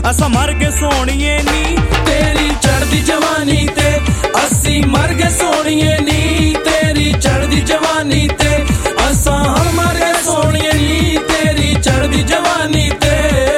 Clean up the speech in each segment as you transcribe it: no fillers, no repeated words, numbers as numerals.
असा मर गए सोनिए नी तेरी चढ़दी जवानी ते असी मर गए सोनिए नी तेरी चढ़दी जवानी ते असा हम मर गए सोनिए नी तेरी चढ़दी जवानी ते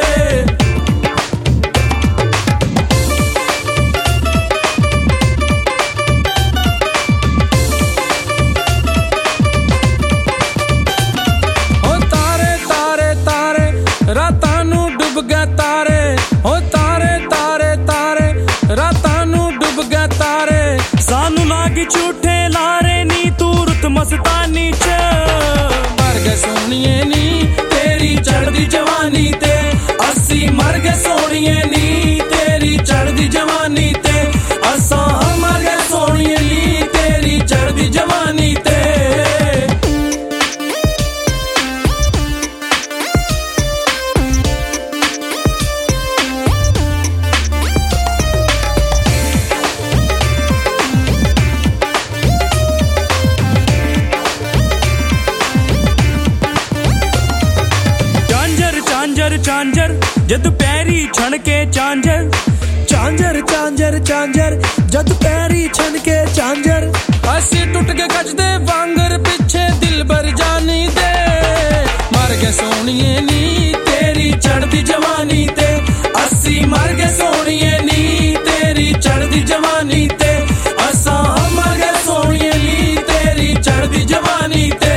ओ तारे तारे तारे रातां नू डुब गए तारे ओ तारे तारे तारे रातां नू डुब गए तारे सानू लागी झूठे लारे नी तू रुत मस्तानी च मर गए सोनिए नी तेरी चढ़दी जवानी ते असी मर गए सोनिए नी तेरी चढ़दी जवानी ते असा मर गए सोनिए नी तेरी चढ़दी जवानी ते चांजर चांजर जद पैरी छण के चांजर चांजर चांजर चांजर जद पैरी छन के चांजर असी टुट के गजदे वांगर पिछे दिल भर जानी दे मर गए सोनिए नी तेरी चढ़दी जवानी ते असी मर गए सोनिए नी तेरी चढ़दी जवानी ते असा मर गए सोनिए नी तेरी चढ़दी जवानी ते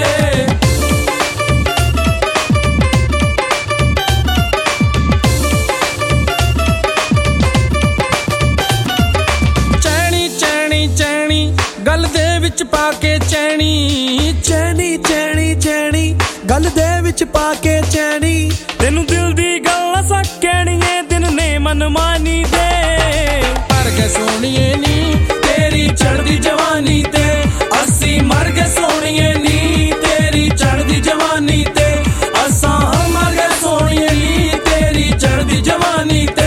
गल दे विच पाके चैनी चैनी चैनी चैनी गल दे विच पाके चैनी तेनू दिल दी गल असा कहनी है दिन ने मनमानी दे मर गए सोनिए नी तेरी चढ़दी जवानी ते असी मर गए सोनिए नी तेरी चढ़दी जवानी ते असा मर गए सोनिए नी तेरी चढ़दी जवानी ते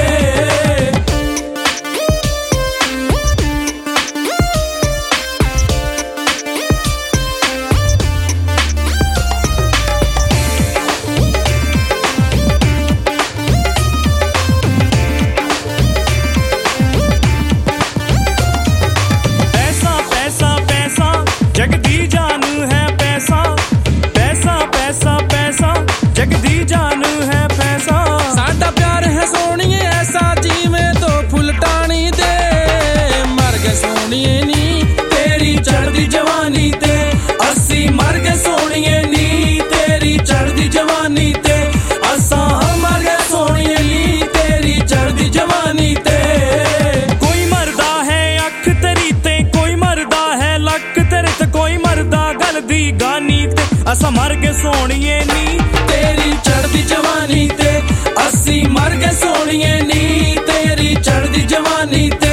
जगदी जान है पैसा पैसा पैसा पैसा जगदी जान है पैसा साडा प्यार है सोनिए ऐसा जीवे तो फुल टाणी दे मर गए सोनिए नी तेरी चढ़दी जवानी ते असी मर गए सोनिए नी तेरी चढ़दी जवानी ते असा मर गए सोनिए नी तेरी चढ़दी जवानी ते कोई मरदा है अख तेरी ते कोई मरदा है लक तेरे ते कोई मरदा गल दी गानी ते असा मर गए सोनिए नी तेरी चढ़दी जवानी ते असी मर गए सोनिए नी तेरी चढ़दी जवानी ते